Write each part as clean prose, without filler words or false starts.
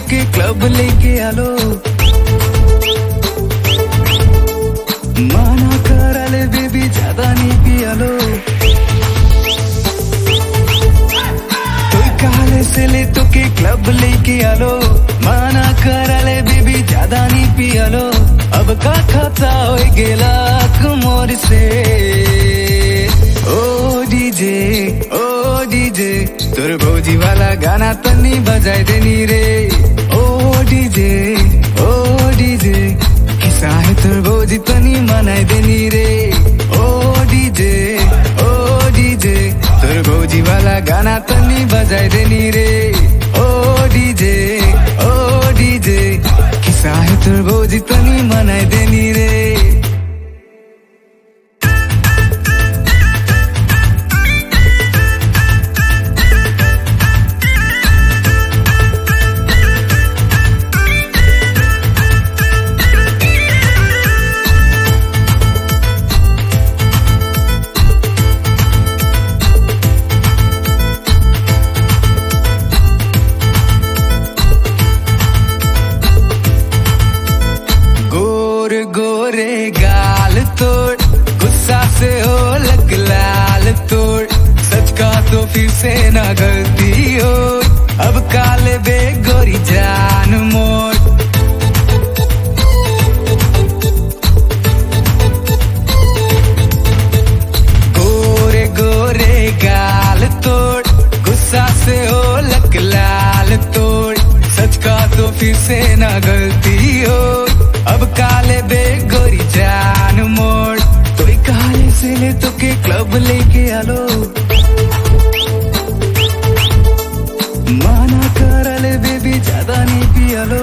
তোকে ক্লাব लेके आलो माना कराले बेबी ज्यादा नहीं पियालो से ले তোকে क्लब लेके आलो माना कराले बेबी ज्यादा नहीं पियालो अब का खाता हो गेला कुमोर से ओ डीजे तोर भौजी वाला गाना तनी बजाई देनी रे ओ डीजे किसा है तोर भौजी तनी मनाई देनी रे ओ डीजे तोर भौजी वाला गाना तनी बजाई देनी रे ओ डीजे किसा है तोर भौजी तनी मनाई देनी रे गोरे गाल तोड़ गुस्सा से हो लग लाल तोड़ सच का तो फिर से ना गलती हो अब काले बे गोरी जान मोड़ गोरे गाल तोड़ गुस्सा से हो लग लाल तोड़ सच का तो फिर से ना गलती हो अब काले बे गोरी जान मोड़ तो काले से ले तोके क्लब लेके आलो माना कराले बेबी ज्यादा नहीं पियालो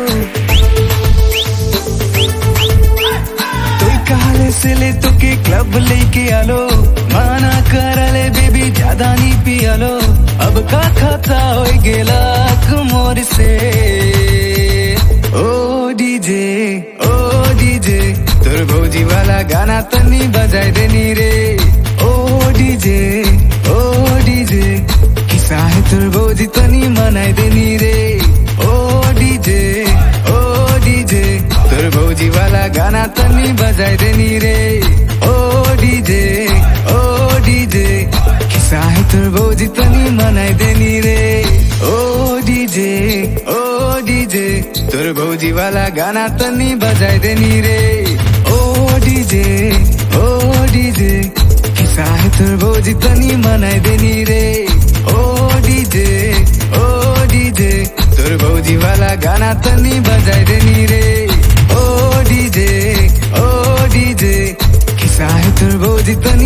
तो काले से ले तोके क्लब लेके आलो माना कराले बेबी ज्यादा नहीं पियालो अब का खाता हो गेला कुमोर से ओ डीजे तोर भौजी वाला गाना तनी बजाई देनी रे ओ डीजे किसा है तोर भौजी तनी मनाई देनी रे ओ डीजे तोर भौजी वाला गाना तनी बजाई देनी रे ओ डीजे किसा है तोर भौजी तनी मनाई देनी रे ओ डीजे तोर भौजी वाला गाना तनी बजाई देनी रे ओ डीजे किसा है तोर भौजी तनी मनाई देनी रे ओ डीजे तोर भौजी वाला गाना तनी बजाई देनी रे ओ डीजे किसा है तोर भौजी तनी